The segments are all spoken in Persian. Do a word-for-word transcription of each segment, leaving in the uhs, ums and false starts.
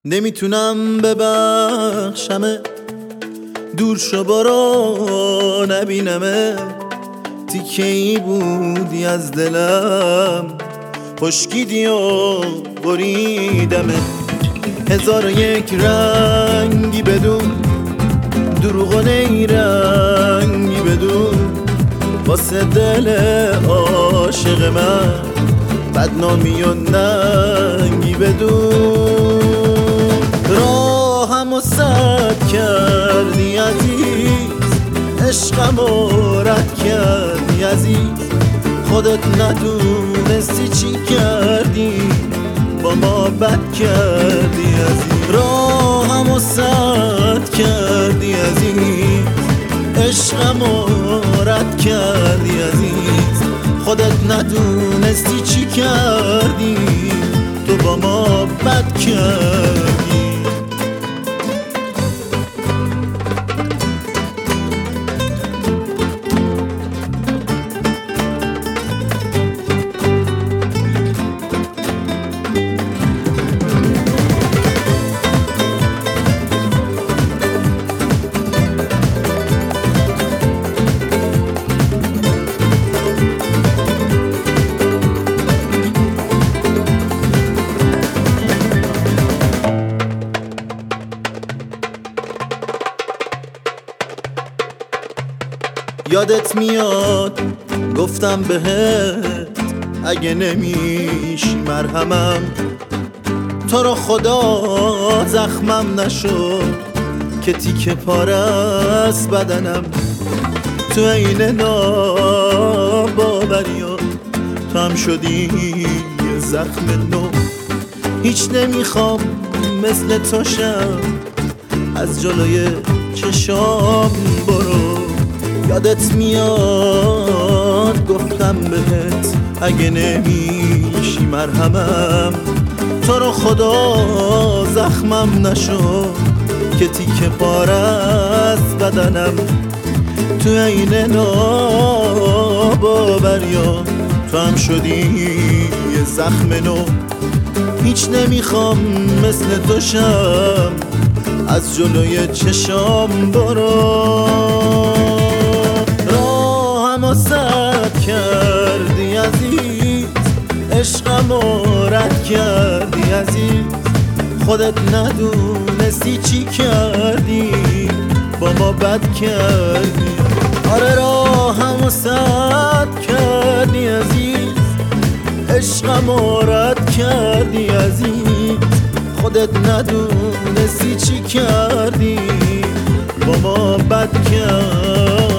نمیتونم ببخشمه، دور شو برو نبینمه. تیکه ای بودی از دلم، خشکیدی و بریدمه. هزار و یک رنگی بدون، دروغ و نیرنگی بدون، واسه دل عاشق من بدنامی و ننگی بدون. راهمو سد کردی عزیز، عشقمو رد کردی عزیز. خودت ندونستی چی کردی، با ما بد کردی عزیز. راهمو سد کردی عزیز، عشقمو رد کردی عزیز. خودت ندونستی چی کردی، تو با ما بد کردی. یادت میاد گفتم بهت اگه نمیشی مرهمم، تو رو خدا زخمم نشد که تیکه پاره از بدنم. تو این ناباوریات تو هم شدی یه زخم نو. هیچ نمیخوام مثل تو شم، از جلوی چشام برو. یادت میاد گفتم بهت اگه نمیشی مرهمم، تو رو خدا زخمم نشد که تیکه پاره از بدنم. تو این ناباوریات تو هم شدی یه زخم نو. هیچ نمیخوام مثل تو شم، از جلوی چشام برو. راهمو سد کردی عزیز، عشقمو رد کردی عزیز. خودت ندونستی چی کردی، با ما بد کردی. آره راهمو سد کردی عزیز، عشقمو رد کردی عزیز. خودت ندونستی چی کردی، با ما بد کردی.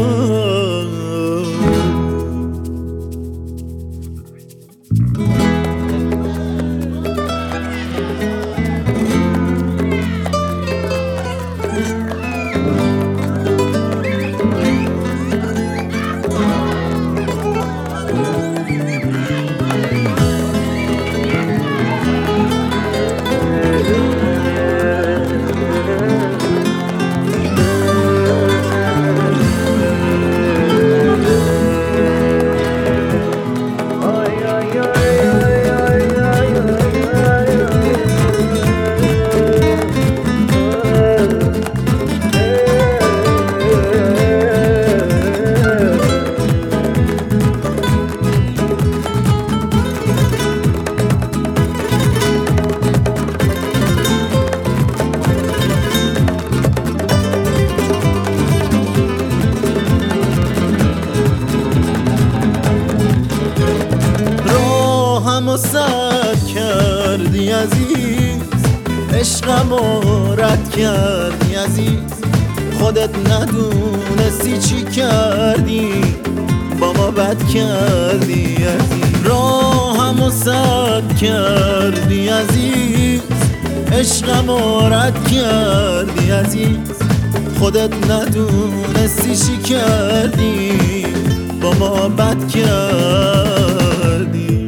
راهمو سد کردی عزیز، عشقمو رد کردی عزیز. خودت ندونستی چی کردی، با ما بد کردی عزیز. راهمو سد کردی عزیز، عشقمو رد کردی عزیز. خودت ندونستی چی کردی، با ما بد کردی.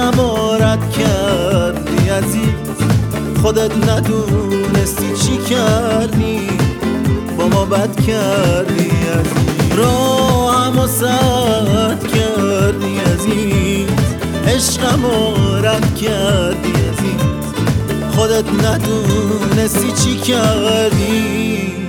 عشقم رد کردی عزیز، خودت ندونستی چی کردی، با ما بد کردی عزیز. راهمو سد کردی عزیز، عشقم رد کردی عزیز، خودت ندونستی چی کردی،